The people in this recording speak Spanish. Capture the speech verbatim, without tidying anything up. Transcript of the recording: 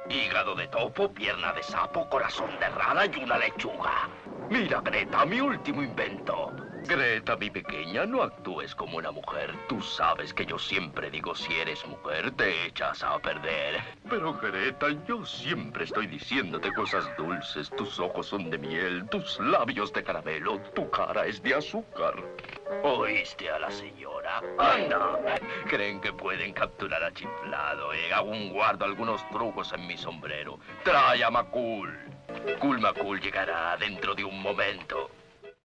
Hígado de topo, pierna de sapo, corazón de rana y una lechuga. Mira, Greta, mi último invento. Greta, mi pequeña, no actúes como una mujer. Tú sabes que yo siempre digo, si eres mujer, te echas a perder. Pero, Greta, yo siempre estoy diciéndote cosas dulces. Tus ojos son de miel, tus labios de caramelo, tu cara es de azúcar. ¿Oíste a la señora? ¡Anda! Creen que pueden capturar a Chiflado, ¿eh? Aún guardo algunos trucos en mi sombrero. Trae a Macul. Cool Macul llegará dentro de un momento.